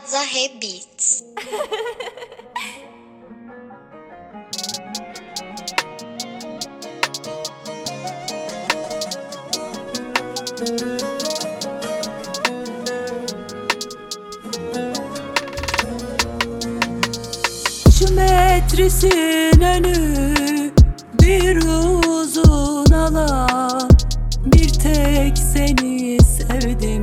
Zahe Beats. Şu metrisin önü bir uzun alan, bir tek seni sevdim,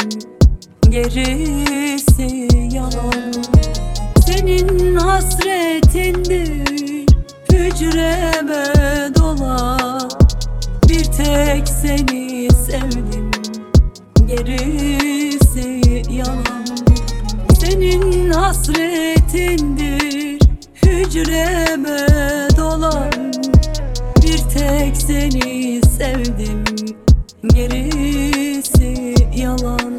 gerisi yalan. Senin hasretindir hücreme dolan, bir tek seni sevdim, gerisi yalan. Senin hasretindir hücreme dolan, bir tek seni sevdim, gerisi yalan.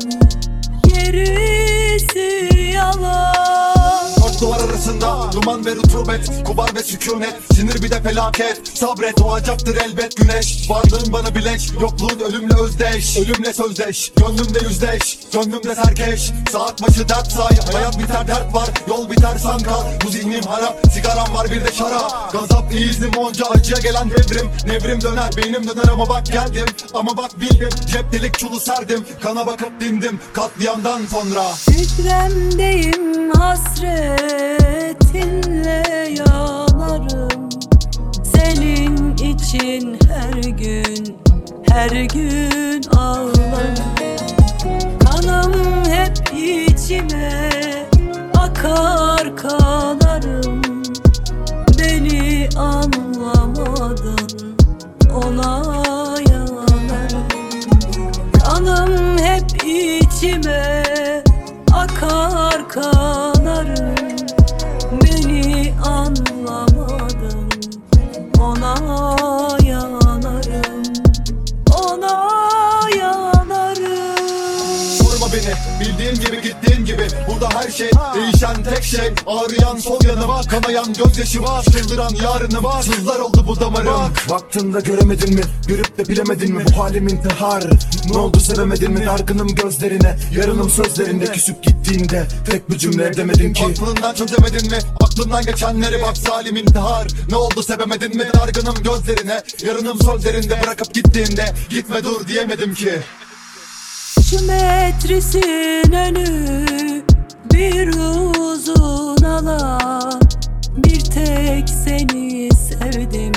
Gerisi yalan. Dört duvar arasında duman ve rutubet, kubar ve sükunet, sinir bir de felaket. Sabret, doğacaktır elbet güneş. Varlığın bana bileş, yokluğun ölümle özdeş. Ölümle sözdeş, gönlümde yüzleş, gönlümde serkeş. Saat başı dert say, hayat biter dert var, yol biter san kal. Bu zihnim harap, sigaram var bir de şarap. Gazap iznim onca acıya gelen devrim. Nevrim döner, beynim döner ama bak geldim. Ama bak bildim, cep delik çulu serdim. Kana bakıp dindim, katliamdan sonra. Hücremdeyim, hasretinle yanarım. Senin için her gün ağlarım. Kanım hep içime akar, kanarım. Beni anlamadın, ona yanarım. Kanım hep içime akar, kanarım. Beni anlamadın, ona yanarım. Ona yanarım. Sorma beni, bildiğin gibi gittiğin gibi. Burada her şey değişen tek şey. Ağrıyan sol yanı var, kanayan gözyaşı var. Çıldıran yarını var, sızlar oldu bu damarım. Vaktinde göremedin mi, görüp de bilemedin mi? Bu halim intihar, ne oldu sevemedin mi? Dargınım gözlerine, yarınım sözlerinde. Küsüp gittiğinde tek bir cümle edemedin ki. Aklından çözemedin mi, aklından geçenleri? Bak zalim intihar, ne oldu sevemedin mi? Dargınım gözlerine, yarınım sözlerinde. Bırakıp gittiğinde gitme dur diyemedim ki. Şu metrisin önü bir uzun alan, bir tek seni sevdim,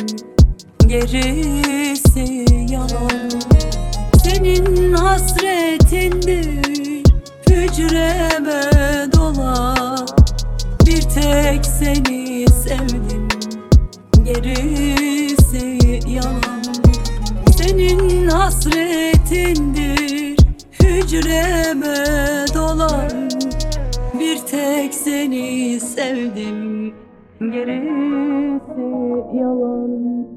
gerisi yalan. Senin hasretindir hücreme dolan, bir tek seni sevdim, gerisi yalan. Senin hasretindir hücreme dolan, bir tek seni sevdim, gerisi yalan.